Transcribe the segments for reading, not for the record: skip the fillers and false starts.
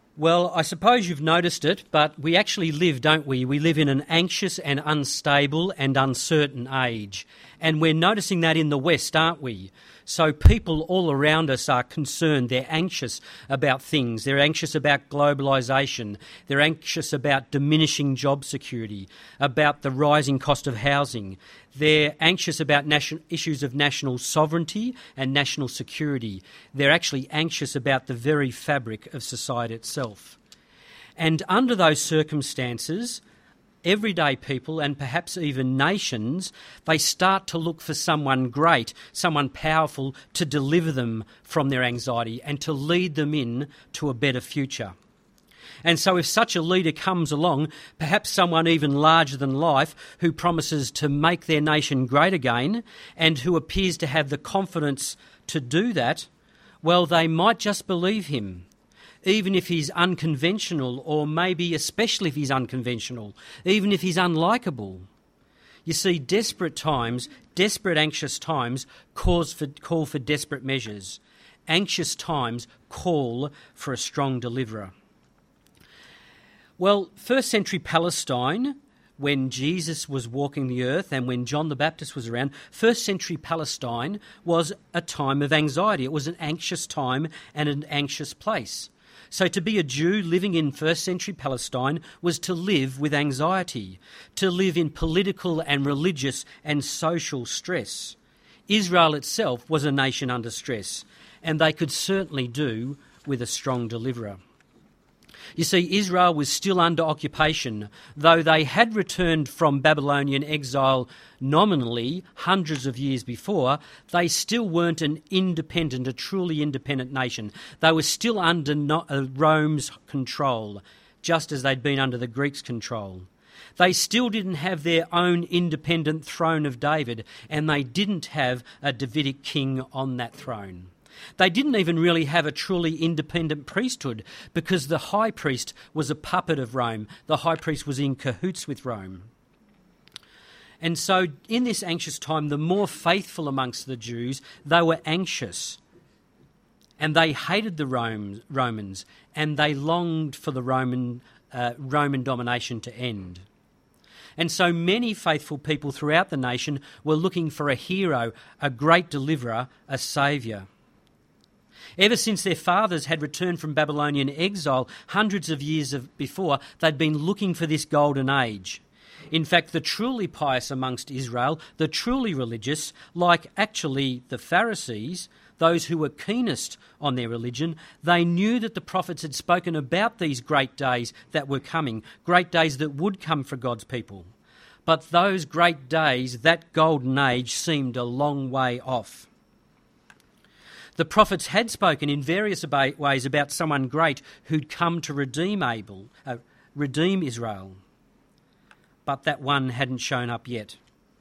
Well, I suppose you've noticed it, but we actually live, don't we? We live in an anxious and unstable and uncertain age. And we're noticing that in the West, aren't we? So people all around us are concerned. They're anxious about things. They're anxious about globalisation. They're anxious about diminishing job security, about the rising cost of housing. They're anxious about issues of national sovereignty and national security. They're actually anxious about the very fabric of society itself. And under those circumstances, everyday people and perhaps even nations, they start to look for someone great, someone powerful to deliver them from their anxiety and to lead them in to a better future. And so if such a leader comes along, perhaps someone even larger than life who promises to make their nation great again and who appears to have the confidence to do that, well, they might just believe him, even if he's unconventional, or maybe especially if he's unconventional, even if he's unlikable. You see, desperate times, desperate anxious times call for desperate measures. Anxious times call for a strong deliverer. Well, first century Palestine, when Jesus was walking the earth and when John the Baptist was around, first century Palestine was a time of anxiety. It was an anxious time and an anxious place. So to be a Jew living in first century Palestine was to live with anxiety, to live in political and religious and social stress. Israel itself was a nation under stress, and they could certainly do with a strong deliverer. You see, Israel was still under occupation. Though they had returned from Babylonian exile nominally hundreds of years before, they still weren't a truly independent nation. They were still under Rome's control, just as they'd been under the Greeks' control. They still didn't have their own independent throne of David, and they didn't have a Davidic king on that throne. They didn't even really have a truly independent priesthood because the high priest was a puppet of Rome. The high priest was in cahoots with Rome. And so in this anxious time, the more faithful amongst the Jews, they were anxious. And they hated the Romans, and they longed for the Roman domination to end. And so many faithful people throughout the nation were looking for a hero, a great deliverer, a saviour. Ever since their fathers had returned from Babylonian exile hundreds of years before, they'd been looking for this golden age. In fact, the truly pious amongst Israel, the truly religious, like actually the Pharisees, those who were keenest on their religion, they knew that the prophets had spoken about these great days that were coming, great days that would come for God's people. But those great days, that golden age, seemed a long way off. The prophets had spoken in various ways about someone great who'd come to redeem Israel, but that one hadn't shown up yet.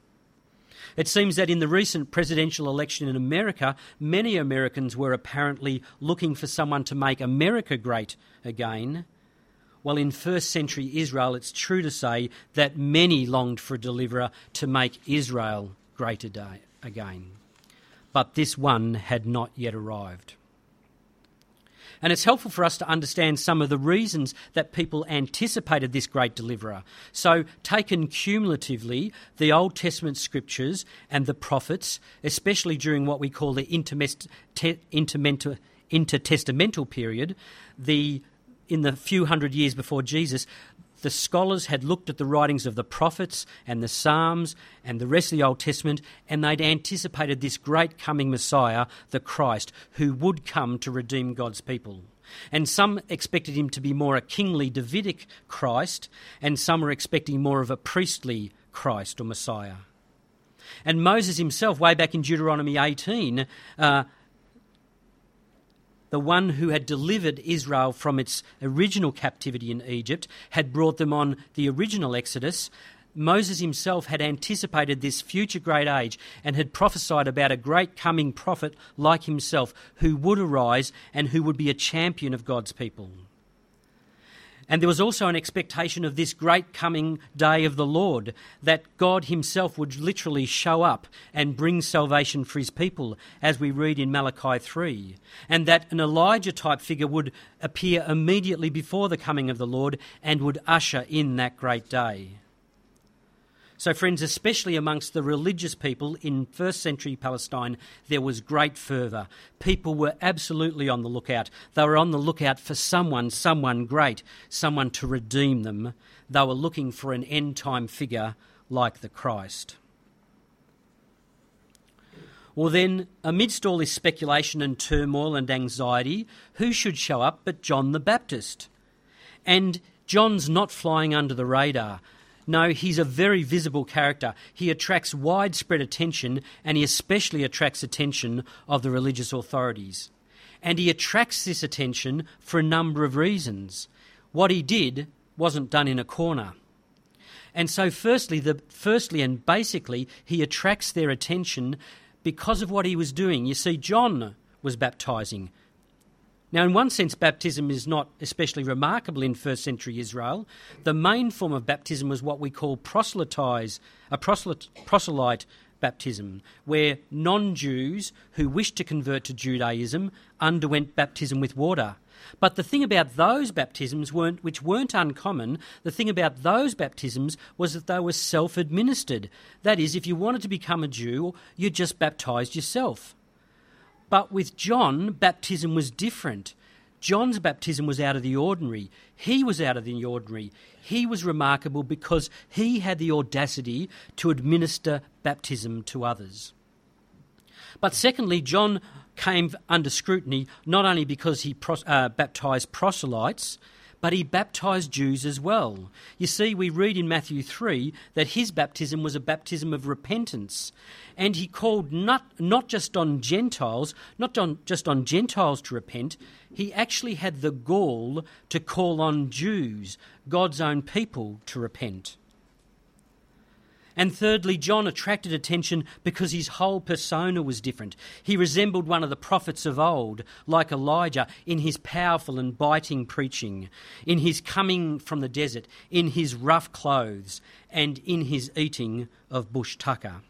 It seems that in the recent presidential election in America, many Americans were apparently looking for someone to make America great again. Well, in first century Israel, it's true to say that many longed for a deliverer to make Israel great again. But this one had not yet arrived. And it's helpful for us to understand some of the reasons that people anticipated this great deliverer. So, taken cumulatively, the Old Testament scriptures and the prophets, especially during what we call the intertestamental period, in the few hundred years before Jesus, the scholars had looked at the writings of the prophets and the Psalms and the rest of the Old Testament, and they'd anticipated this great coming Messiah, the Christ, who would come to redeem God's people. And some expected him to be more a kingly Davidic Christ, and some were expecting more of a priestly Christ or Messiah. And Moses himself, way back in Deuteronomy 18, the one who had delivered Israel from its original captivity in Egypt, had brought them on the original Exodus. Moses himself had anticipated this future great age and had prophesied about a great coming prophet like himself who would arise and who would be a champion of God's people. And there was also an expectation of this great coming day of the Lord, that God himself would literally show up and bring salvation for his people, as we read in Malachi 3, and that an Elijah-type figure would appear immediately before the coming of the Lord and would usher in that great day. So friends, especially amongst the religious people in first century Palestine, there was great fervour. People were absolutely on the lookout. They were on the lookout for someone great, someone to redeem them. They were looking for an end-time figure like the Christ. Well then, amidst all this speculation and turmoil and anxiety, who should show up but John the Baptist? And John's not flying under the radar. No, he's a very visible character. He attracts widespread attention, and he especially attracts attention of the religious authorities. And he attracts this attention for a number of reasons. What he did wasn't done in a corner. And so firstly and basically, he attracts their attention because of what he was doing. You see, John was baptising. Now, in one sense, baptism is not especially remarkable in first century Israel. The main form of baptism was what we call proselyte baptism, where non-Jews who wished to convert to Judaism underwent baptism with water. But the thing about those baptisms, which weren't uncommon, the thing about those baptisms was that they were self-administered. That is, if you wanted to become a Jew, you just baptised yourself. But with John, baptism was different. John's baptism was out of the ordinary. He was out of the ordinary. He was remarkable because he had the audacity to administer baptism to others. But secondly, John came under scrutiny not only because he baptised proselytes, but he baptised Jews as well. You see, we read in Matthew 3 that his baptism was a baptism of repentance. And he called not just on Gentiles to repent, he actually had the gall to call on Jews, God's own people, to repent. And thirdly, John attracted attention because his whole persona was different. He resembled one of the prophets of old, like Elijah, in his powerful and biting preaching, in his coming from the desert, in his rough clothes, and in his eating of bush tucker.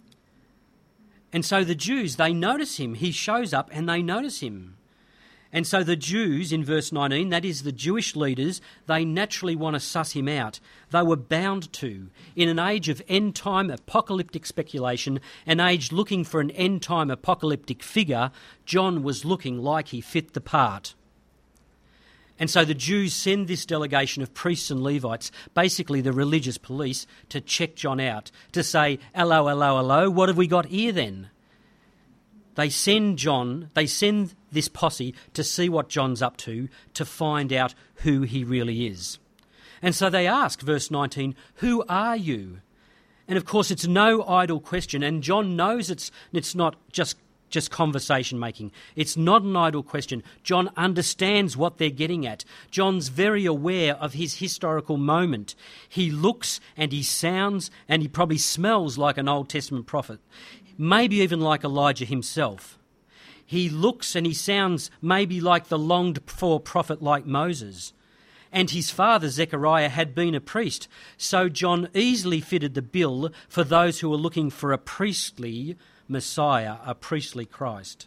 And so the Jews, they notice him. He shows up and they notice him. And so the Jews, in verse 19, that is the Jewish leaders, they naturally want to suss him out. They were bound to. In an age of end-time apocalyptic speculation, an age looking for an end-time apocalyptic figure, John was looking like he fit the part. And so the Jews send this delegation of priests and Levites, basically the religious police, to check John out, to say, hello, what have we got here then? They send this posse to see what John's up to find out who he really is. And so they ask, verse 19, who are you? And of course it's no idle question, and John knows it's not just conversation making. It's not an idle question. John understands what they're getting at. John's very aware of his historical moment. He looks and he sounds and he probably smells like an Old Testament prophet. Maybe even like Elijah himself. He looks and he sounds maybe like the longed-for prophet like Moses. And his father, Zechariah, had been a priest, so John easily fitted the bill for those who were looking for a priestly Messiah, a priestly Christ.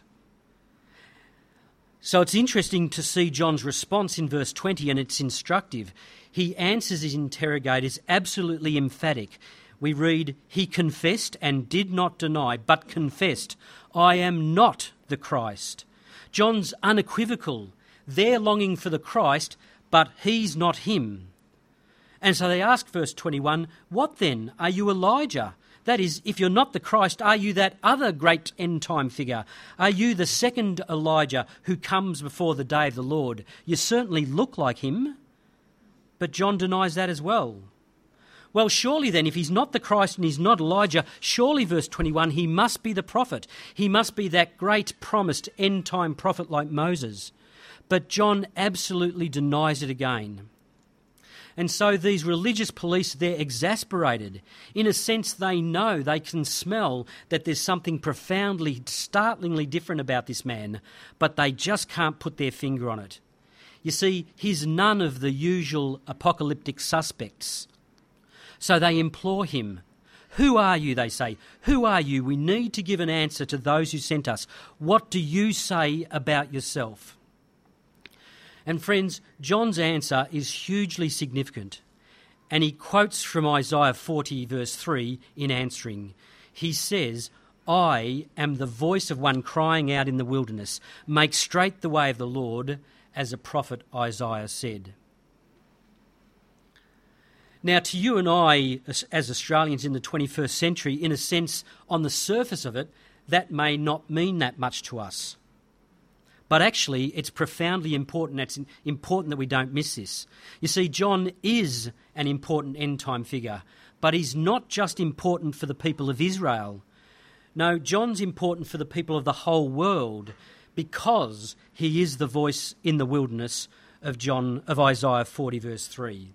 So it's interesting to see John's response in verse 20, and it's instructive. He answers his interrogators absolutely emphatic. We read, he confessed and did not deny, but confessed, I am not the Christ. John's unequivocal. They're longing for the Christ, but he's not him. And so they ask, verse 21, what then? Are you Elijah? That is, if you're not the Christ, are you that other great end-time figure? Are you the second Elijah who comes before the day of the Lord? You certainly look like him. But John denies that as well. Well, surely then, if he's not the Christ and he's not Elijah, surely, verse 21, he must be the prophet. He must be that great promised end-time prophet like Moses. But John absolutely denies it again. And so these religious police, they're exasperated. In a sense, they know, they can smell that there's something profoundly, startlingly different about this man, but they just can't put their finger on it. You see, he's none of the usual apocalyptic suspects. So they implore him. Who are you, they say. Who are you? We need to give an answer to those who sent us. What do you say about yourself? And friends, John's answer is hugely significant. And he quotes from Isaiah 40 verse 3 in answering. He says, I am the voice of one crying out in the wilderness, make straight the way of the Lord, as the prophet Isaiah said. Now, to you and I, as Australians in the 21st century, in a sense, on the surface of it, that may not mean that much to us. But actually, it's profoundly important. It's important that we don't miss this. You see, John is an important end-time figure, but he's not just important for the people of Israel. No, John's important for the people of the whole world because he is the voice in the wilderness of Isaiah 40 verse 3.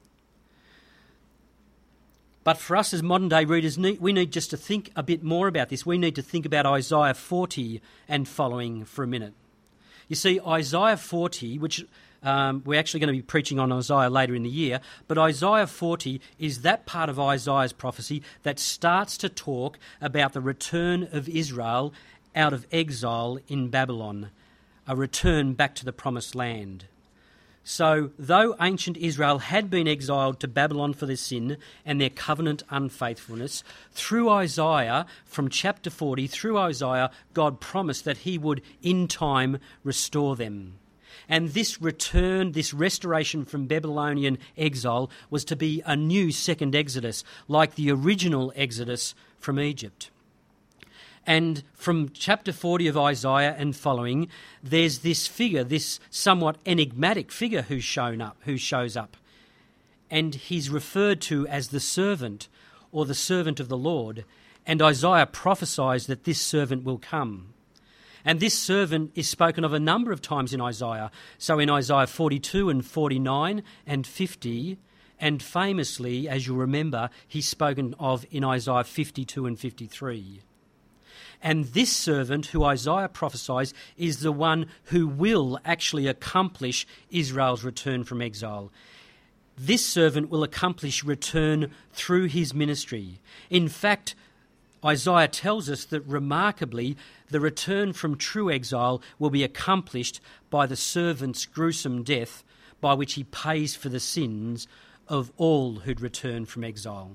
But for us as modern-day readers, we need just to think a bit more about this. We need to think about Isaiah 40 and following for a minute. You see, Isaiah 40, which we're actually going to be preaching on Isaiah later in the year, but Isaiah 40 is that part of Isaiah's prophecy that starts to talk about the return of Israel out of exile in Babylon, a return back to the promised land. So, though ancient Israel had been exiled to Babylon for their sin and their covenant unfaithfulness, through Isaiah, from chapter 40, through Isaiah, God promised that he would, in time, restore them. And this return, this restoration from Babylonian exile, was to be a new second Exodus, like the original Exodus from Egypt. And from chapter 40 of Isaiah and following, there's this figure, this somewhat enigmatic figure who shows up. And he's referred to as the servant, or the servant of the Lord. And Isaiah prophesies that this servant will come. And this servant is spoken of a number of times in Isaiah. So in Isaiah 42 and 49 and 50, and famously, as you'll remember, he's spoken of in Isaiah 52 and 53. And this servant, who Isaiah prophesies, is the one who will actually accomplish Israel's return from exile. This servant will accomplish return through his ministry. In fact, Isaiah tells us that remarkably, the return from true exile will be accomplished by the servant's gruesome death, by which he pays for the sins of all who'd returned from exile.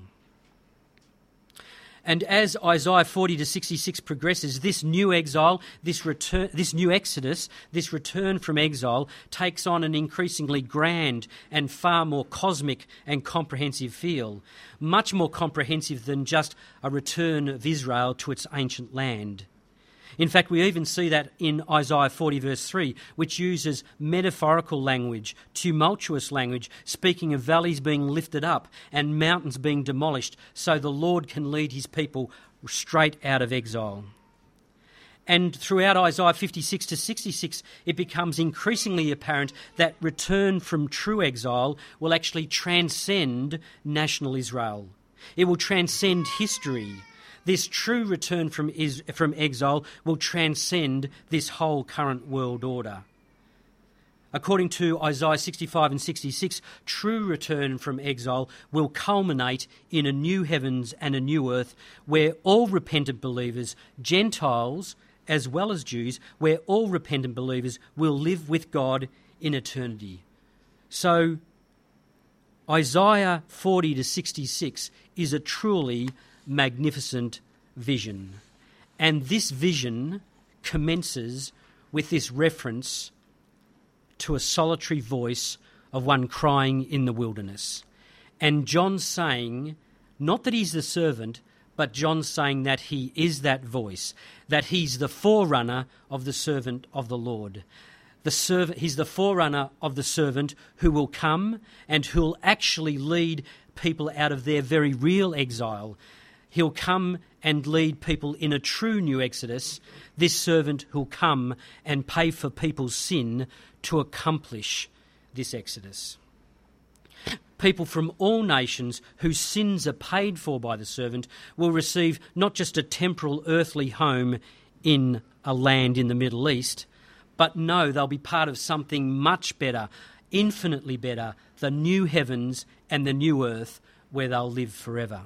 And as Isaiah 40 to 66 progresses, this new exile, this new exodus, this return from exile takes on an increasingly grand and far more cosmic and comprehensive feel, much more comprehensive than just a return of Israel to its ancient land. In fact, we even see that in Isaiah 40 verse 3, which uses metaphorical language, tumultuous language, speaking of valleys being lifted up and mountains being demolished so the Lord can lead his people straight out of exile. And throughout Isaiah 56 to 66, it becomes increasingly apparent that return from true exile will actually transcend national Israel. It will transcend history. This true return from exile will transcend this whole current world order. According to Isaiah 65 and 66, true return from exile will culminate in a new heavens and a new earth where all repentant believers, Gentiles as well as Jews, where all repentant believers will live with God in eternity. So Isaiah 40 to 66 is a truly magnificent vision. And this vision commences with this reference to a solitary voice of one crying in the wilderness. And John's saying, not that he's the servant, but John's saying that he is that voice, that he's the forerunner of the servant of the Lord. He's the forerunner of the servant who will come and who will actually lead people out of their very real exile. He'll come and lead people in a true new exodus, this servant who'll come and pay for people's sin to accomplish this exodus. People from all nations whose sins are paid for by the servant will receive not just a temporal earthly home in a land in the Middle East, but no, they'll be part of something much better, infinitely better, the new heavens and the new earth where they'll live forever.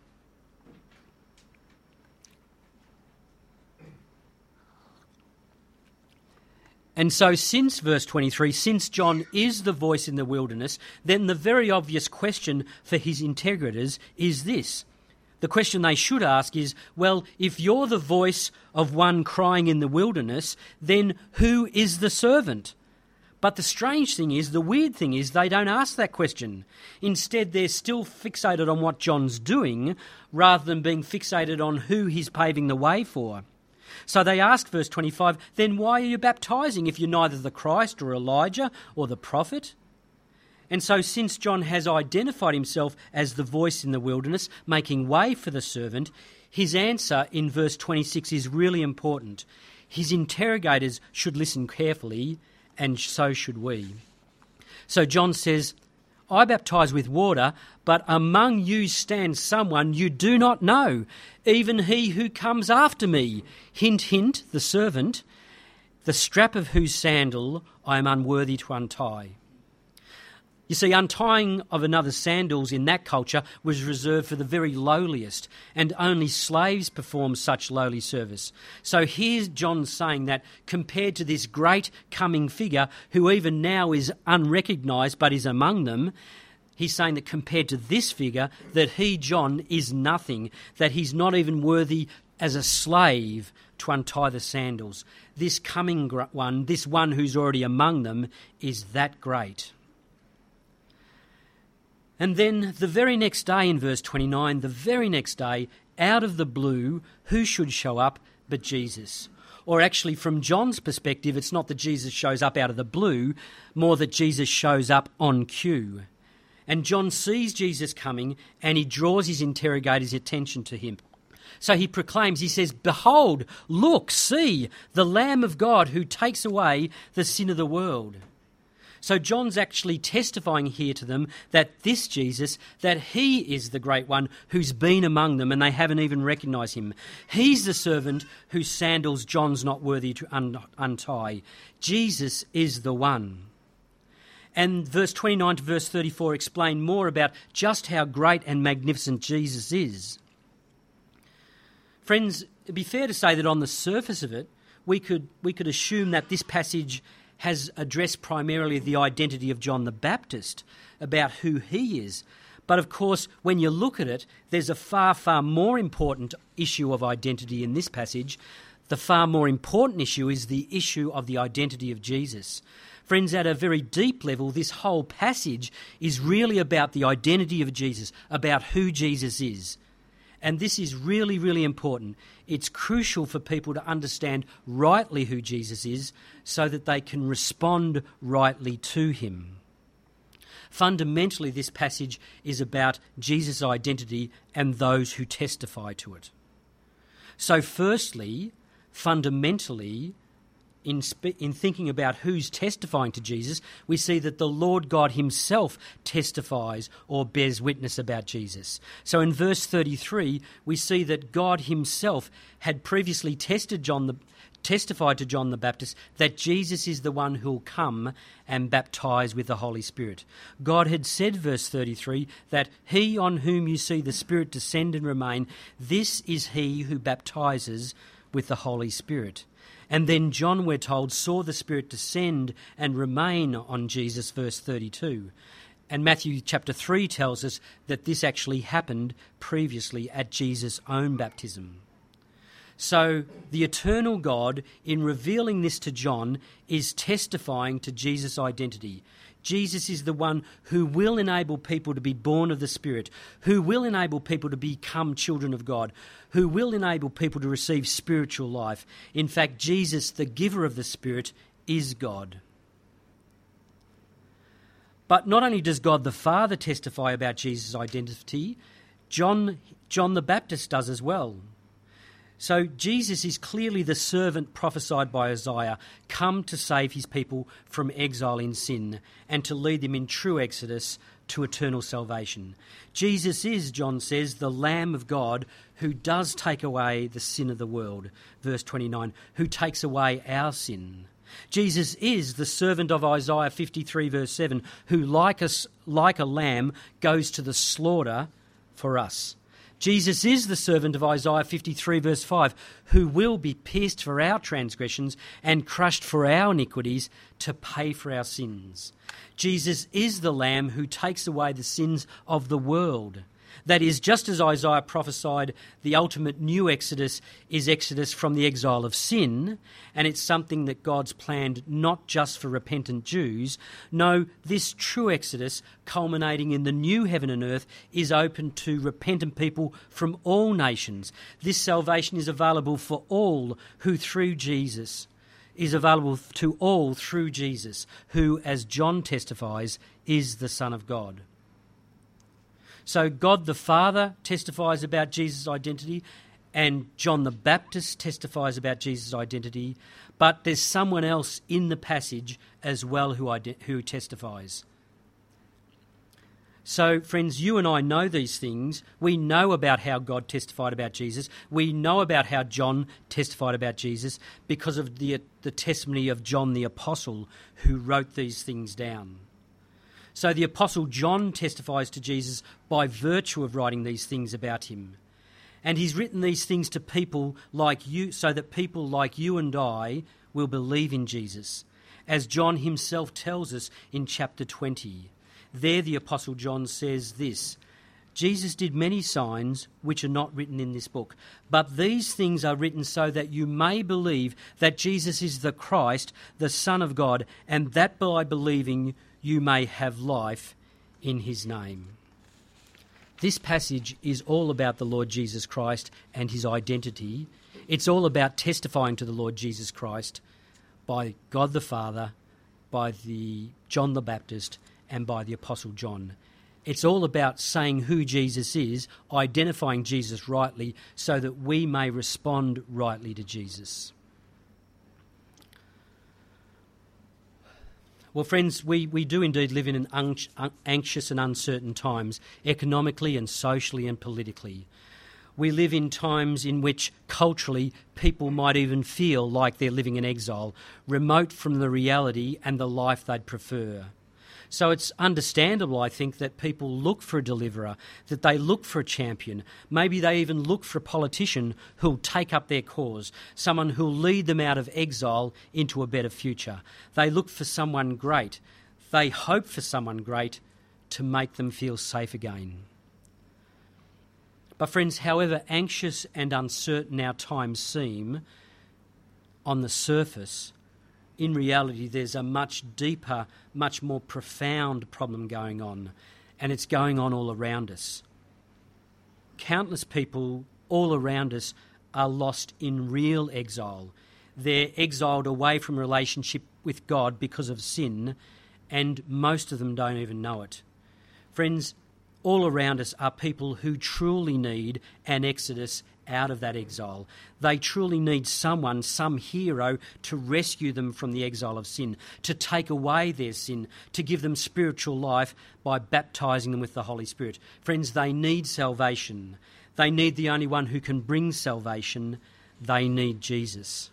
And so since verse 23, since John is the voice in the wilderness, then the very obvious question for his interrogators is this. The question they should ask is, well, if you're the voice of one crying in the wilderness, then who is the servant? But the strange thing is, the weird thing is, they don't ask that question. Instead, they're still fixated on what John's doing, rather than being fixated on who he's paving the way for. So they ask, verse 25, then why are you baptising if you're neither the Christ or Elijah or the prophet? And so since John has identified himself as the voice in the wilderness, making way for the servant, his answer in verse 26 is really important. His interrogators should listen carefully, and so should we. So John says, I baptize with water, but among you stands someone you do not know, even he who comes after me. Hint, hint, the servant, the strap of whose sandal I am unworthy to untie. You see, untying of another's sandals in that culture was reserved for the very lowliest, and only slaves performed such lowly service. So here's John saying that compared to this great coming figure, who even now is unrecognised but is among them, he's saying that compared to this figure, that he, John, is nothing, that he's not even worthy as a slave to untie the sandals. This coming one, this one who's already among them, is that great. And then the very next day in verse 29, the very next day, out of the blue, who should show up but Jesus? Or actually, from John's perspective, it's not that Jesus shows up out of the blue, more that Jesus shows up on cue. And John sees Jesus coming and he draws his interrogators' attention to him. So he proclaims, he says, behold, look, see, the Lamb of God who takes away the sin of the world. So John's actually testifying here to them that this Jesus, that he is the great one who's been among them and they haven't even recognised him. He's the servant whose sandals John's not worthy to untie. Jesus is the one. And verse 29 to verse 34 explain more about just how great and magnificent Jesus is. Friends, it'd be fair to say that on the surface of it, we could assume that this passage has addressed primarily the identity of John the Baptist, about who he is. But of course, when you look at it, there's a far, far more important issue of identity in this passage. The far more important issue is the issue of the identity of Jesus. Friends, at a very deep level, this whole passage is really about the identity of Jesus, about who Jesus is. And this is really, really important. It's crucial for people to understand rightly who Jesus is so that they can respond rightly to him. Fundamentally, this passage is about Jesus' identity and those who testify to it. So firstly, fundamentally, in thinking about who's testifying to Jesus, we see that the Lord God himself testifies or bears witness about Jesus. So in verse 33, we see that God himself had previously testified to John the Baptist that Jesus is the one who'll come and baptize with the Holy Spirit. God had said, verse 33, that he on whom you see the Spirit descend and remain, this is he who baptizes with the Holy Spirit. And then John, we're told, saw the Spirit descend and remain on Jesus, verse 32. And Matthew chapter 3 tells us that this actually happened previously at Jesus' own baptism. So the eternal God, in revealing this to John, is testifying to Jesus' identity. Jesus is the one who will enable people to be born of the Spirit, who will enable people to become children of God, who will enable people to receive spiritual life. In fact, Jesus, the giver of the Spirit, is God. But not only does God the Father testify about Jesus' identity, John the Baptist does as well. So Jesus is clearly the servant prophesied by Isaiah, come to save his people from exile in sin and to lead them in true exodus to eternal salvation. Jesus is, John says, the Lamb of God who does take away the sin of the world. Verse 29, who takes away our sin. Jesus is the servant of Isaiah 53 verse 7, who like a lamb goes to the slaughter for us. Jesus is the servant of Isaiah 53 verse 5, who will be pierced for our transgressions and crushed for our iniquities to pay for our sins. Jesus is the Lamb who takes away the sins of the world. That is, just as Isaiah prophesied, the ultimate new Exodus is Exodus from the exile of sin, and it's something that God's planned not just for repentant Jews. No, this true Exodus, culminating in the new heaven and earth, is open to repentant people from all nations. This salvation is available for all who through Jesus, is available to all through Jesus, who, as John testifies, is the Son of God. So God the Father testifies about Jesus' identity, and John the Baptist testifies about Jesus' identity, but there's someone else in the passage as well who testifies. So, friends, you and I know these things. We know about how God testified about Jesus. We know about how John testified about Jesus because of the testimony of John the Apostle, who wrote these things down. So the Apostle John testifies to Jesus by virtue of writing these things about him. And he's written these things to people like you, so that people like you and I will believe in Jesus. As John himself tells us in chapter 20. There the Apostle John says this: Jesus did many signs which are not written in this book, but these things are written so that you may believe that Jesus is the Christ, the Son of God, and that by believing you may have life in his name. This passage is all about the Lord Jesus Christ and his identity. It's all about testifying to the Lord Jesus Christ by God the Father, by John the Baptist, and by the Apostle John. It's all about saying who Jesus is, identifying Jesus rightly, so that we may respond rightly to Jesus. Well, friends, we do indeed live in an anxious and uncertain times, economically and socially and politically. We live in times in which culturally people might even feel like they're living in exile, remote from the reality and the life they'd prefer. So it's understandable, I think, that people look for a deliverer, that they look for a champion. Maybe they even look for a politician who'll take up their cause, someone who'll lead them out of exile into a better future. They look for someone great. They hope for someone great to make them feel safe again. But friends, however anxious and uncertain our times seem on the surface, in reality, there's a much deeper, much more profound problem going on, and it's going on all around us. Countless people all around us are lost in real exile. They're exiled away from relationship with God because of sin, and most of them don't even know it. Friends, all around us are people who truly need an exodus out of that exile. They truly need someone, some hero, to rescue them from the exile of sin, to take away their sin, to give them spiritual life by baptising them with the Holy Spirit. Friends, they need salvation. They need the only one who can bring salvation. They need Jesus.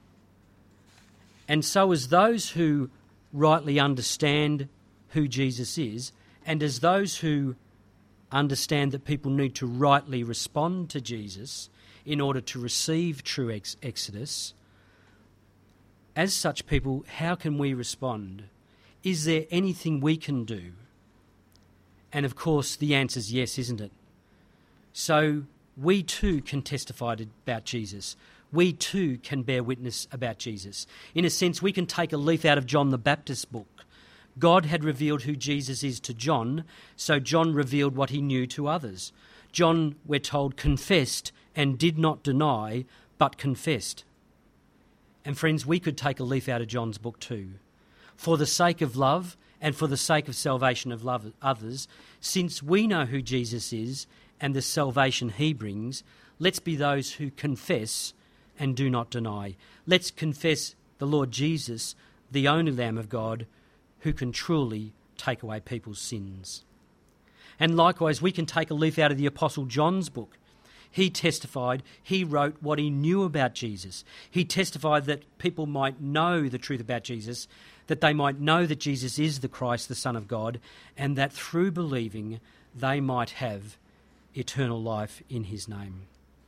And so as those who rightly understand who Jesus is, and as those who understand that people need to rightly respond to Jesus in order to receive true exodus, as such people, how can we respond? Is there anything we can do? And of course, the answer is yes, isn't it? So we too can testify about Jesus. We too can bear witness about Jesus. In a sense, we can take a leaf out of John the Baptist's book. God had revealed who Jesus is to John, so John revealed what he knew to others. John, we're told, confessed and did not deny, but confessed. And friends, we could take a leaf out of John's book too. For the sake of love and for the sake of salvation of others, since we know who Jesus is and the salvation he brings, let's be those who confess and do not deny. Let's confess the Lord Jesus, the only Lamb of God, who can truly take away people's sins. And likewise, we can take a leaf out of the Apostle John's book. He testified, he wrote what he knew about Jesus. He testified that people might know the truth about Jesus, that they might know that Jesus is the Christ, the Son of God, and that through believing they might have eternal life in his name.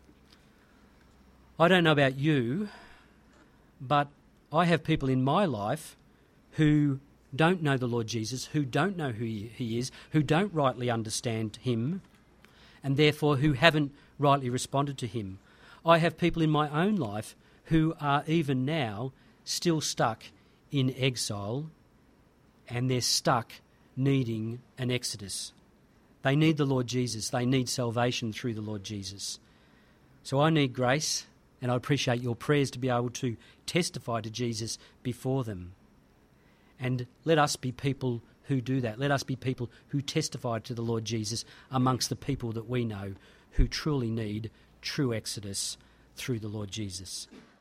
I don't know about you, but I have people in my life who don't know the Lord Jesus, who don't know who he is, who don't rightly understand him, and therefore who haven't rightly responded to him. I have people in my own life who are even now still stuck in exile, and they're stuck needing an exodus. They need the Lord Jesus. They need salvation through the Lord Jesus. So I need grace, and I appreciate your prayers to be able to testify to Jesus before them. And let us be people who do that. Let us be people who testify to the Lord Jesus amongst the people that we know who truly need true exodus through the Lord Jesus.